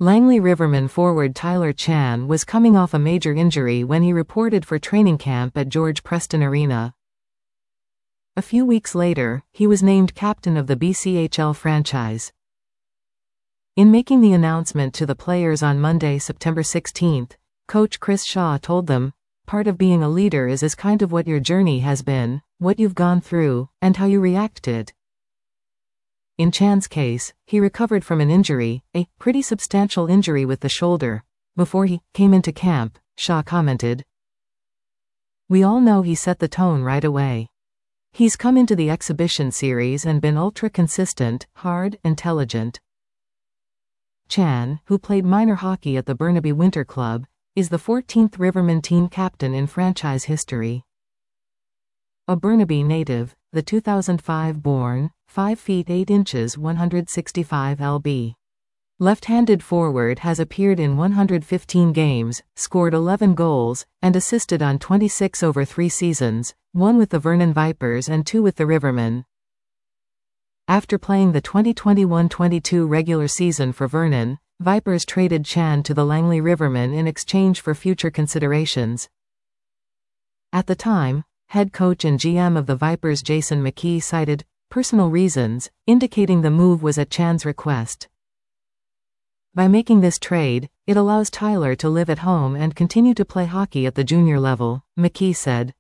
Langley Rivermen forward Tyler Chan was coming off a major injury when he reported for training camp at George Preston Arena. A few weeks later, he was named captain of the BCHL franchise. In making the announcement to the players on Monday, September 16, coach Chris Shaw told them, "Part of being a leader is kind of what your journey has been, what you've gone through, and how you reacted." In Chan's case, he recovered from an injury, a pretty substantial injury with the shoulder, before he came into camp, Shaw commented. "We all know he set the tone right away. He's come into the exhibition series and been ultra consistent, hard, intelligent." Chan, who played minor hockey at the Burnaby Winter Club, is the 14th Rivermen team captain in franchise history. A Burnaby native, the 2005-born, 5 feet 8 inches 165 lb. Left-handed forward has appeared in 115 games, scored 11 goals, and assisted on 26 over 3 seasons, 1 with the Vernon Vipers and 2 with the Rivermen. After playing the 2021-22 regular season for Vernon, Vipers traded Chan to the Langley Rivermen in exchange for future considerations. At the time, head coach and GM of the Vipers Jason McKee cited personal reasons, indicating the move was at Chan's request. By making this trade, it allows Tyler to live at home and continue to play hockey at the junior level, McKee said.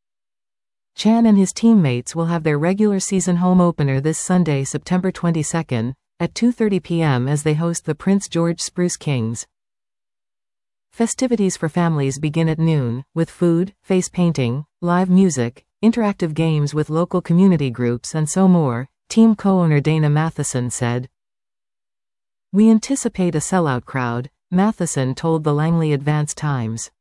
Chan and his teammates will have their regular season home opener this Sunday, September 22, at 2:30 p.m. as they host the Prince George Spruce Kings. Festivities for families begin at noon, with food, face painting, live music, interactive games with local community groups and so more, team co-owner Dana Matheson said. "We anticipate a sellout crowd," Matheson told the Langley Advance Times.